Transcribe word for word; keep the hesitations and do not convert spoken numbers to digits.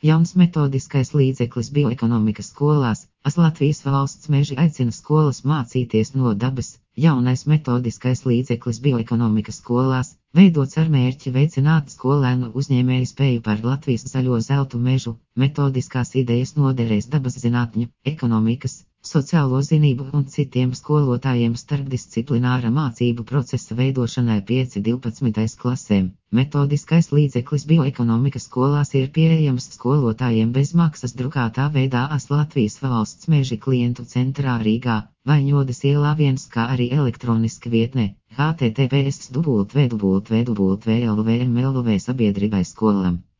Jauns metodiskais līdzeklis bioekonomikas skolās. As Latvijas valsts meži aicina skolas mācīties no dabas. Jaunais metodiskais līdzeklis bioekonomikas skolās, veidots ar mērķi veicināt skolēnu uzņēmēju spēju par Latvijas zaļo zeltu mežu. Metodiskās idejas noderēs dabas zinātņu, ekonomikas, sociālo zinību un citiem skolotājiem starpdisciplināra mācību procesa veidošanai pieci divpadsmitais klasēm. Metodiskais līdzeklis bioekonomikas skolās ir pieejams skolotājiem bez maksas drukātā veidā As Latvijas valsts meži klientu centrā Rīgā, Vaņodas ielā viens, kā arī elektroniski vietnē h t t p s w w w punkt l v m l v sabiedrībai skolam.